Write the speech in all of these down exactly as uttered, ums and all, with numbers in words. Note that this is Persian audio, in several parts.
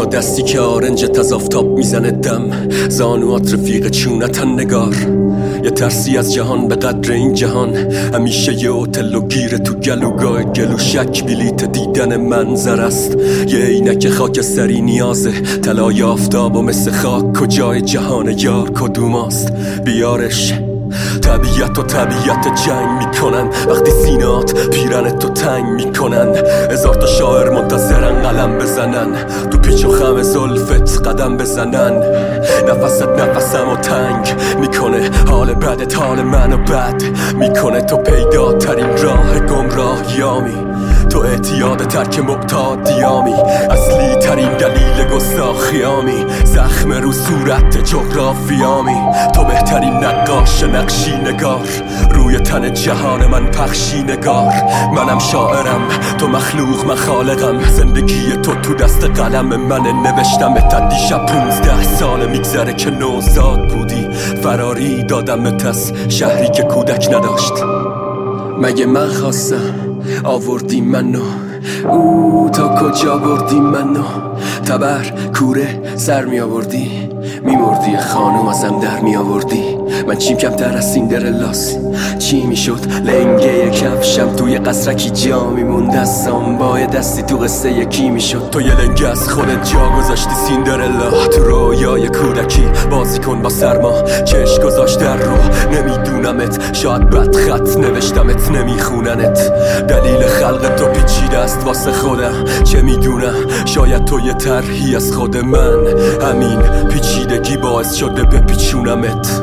دستی که آرنجت از آفتاب میزنه دم، زانوات رفیق چونتن نگار. یه ترسی از جهان به قدر این جهان، همیشه یه اوتل و گیره تو گلوگاه گلو شک بلیت دیدن منظر است. یه عینک خاکستری نیازه، طلای آفتاب و مثل خاک کجای جهان یار کدوماست؟ بیارش. طبیعت و طبیعت جنگ میکنن وقتی سینات پیرن تو تنگ میکنن. هزار تا شاعر منتظرن قلم بزنن، تو پیچ و خم زلفت قدم بزنن. نفست نفسم و تنگ میکنه، حال بدت حال منو بد میکنه. تو پیدا ترین راه گمراهیامی، تو اعتیاد ترک معتادیامی، اصلی ترین دلیل گستاخیامی، زخم رو صورت جغرافیامی. تو بهترین نقاش نقشی نگار، روی تن جهان من پخشی نگار. منم شاعرم تو مخلوق من خالقم، زندگی تو تو دست قلم من نوشتم. تا دیشب پونزده ساله میگذره که نوزاد بودی، فراری دادم تس شهری که کودک نداشت. مگه من خواستم آوردی منو، او تا کجا بردی منو؟ تبر کوره سر می آوردی، می مردی خانوم ازم در می آوردی. من چیم کمتر از سیندرلاس، چی می شد لنگه کفشم توی قصرکی جا می موند از سامبای دستی تو قصه یکی می شد. تو یه لنگه از خودت جا گذاشتی سیندرلا، تو رویای کودکی بازی کن با سرما. چشم گذاشت در رو نمیدونمت، شاید بد خط نوشتمت نمیخوننت. دلیل خلق تو پیچیده است واسه خودم، چه میدونم شاید تو یه طرحی از خود من، همین پیچیدگی باعث شده بپیچونمت.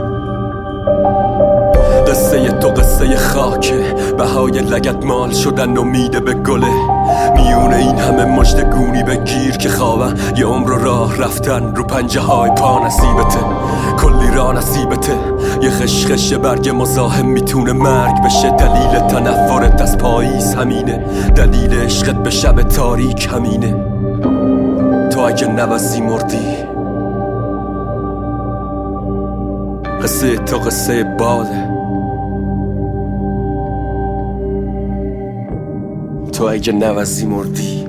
قصه تو قصه خاکه، بهای لگت مال شدن امیده به گله. میونه این همه مجدگونی بگیر که خوابم، یه عمر راه رفتن رو پنجه های پا نصیبته. کلی راه نصیبته، یه خشخش برگ مزاحم میتونه مرگ بشه. دلیل تنفرت از پاییز همینه، دلیل عشقت به شب تاریک همینه. تو اگه نوزی مردی، قصه تو قصه باده. تو اگه نوزی مردی،